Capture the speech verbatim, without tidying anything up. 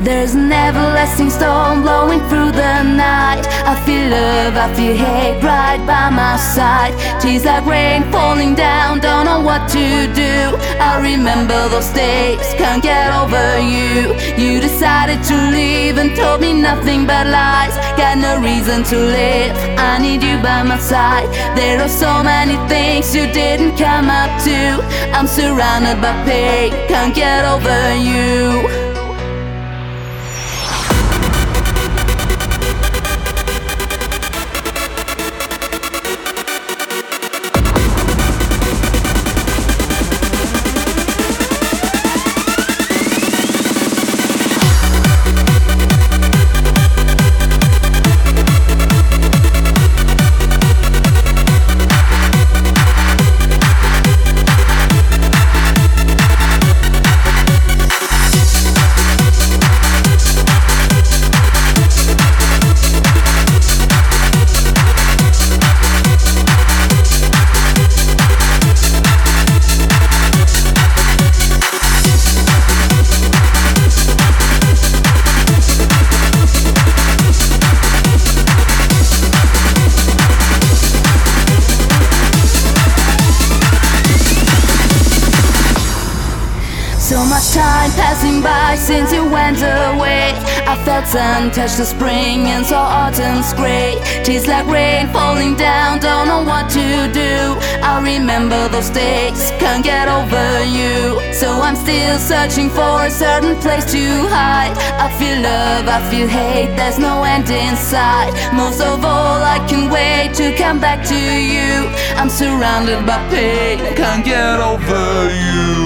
There's an everlasting storm blowing through the night. I feel love, I feel hate right by my side. Tears like rain falling down, don't know what to do. I remember those days, can't get over you. You decided to leave and told me nothing but lies. Got no reason to live, I need you by my side. There are so many things you didn't come up to. I'm surrounded by pain, can't get over you. So much time passing by since you went away. I felt sun touch the spring and saw autumn's gray. Tears like rain falling down, don't know what to do. I remember those days, can't get over you. So I'm still searching for a certain place to hide. I feel love, I feel hate, there's no end in sight. Most of all, I can't wait to come back to you. I'm surrounded by pain, can't get over you.